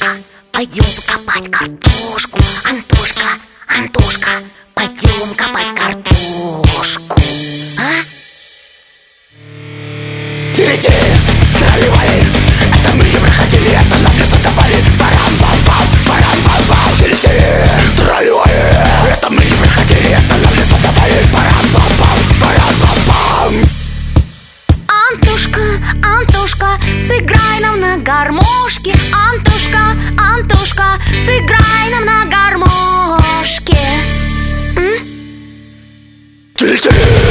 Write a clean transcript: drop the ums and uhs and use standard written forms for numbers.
Антошка, пойдем покопать картошку. Антошка, Антошка, пойдем копать картошку. А? Тили-ти, трали-вали, это мы не проходили, это нам не задавали. Парам-пам-пам, парам-пам-пам. Тили-ти, трали-вали, это мы не проходили, это нам не задавали. Парам-пам-пам, парам-пам-пам. Антошка, Антошка, сыграй нам на гармошке. Антошка, Антошка, сыграй нам на гармошке. Тили-ти.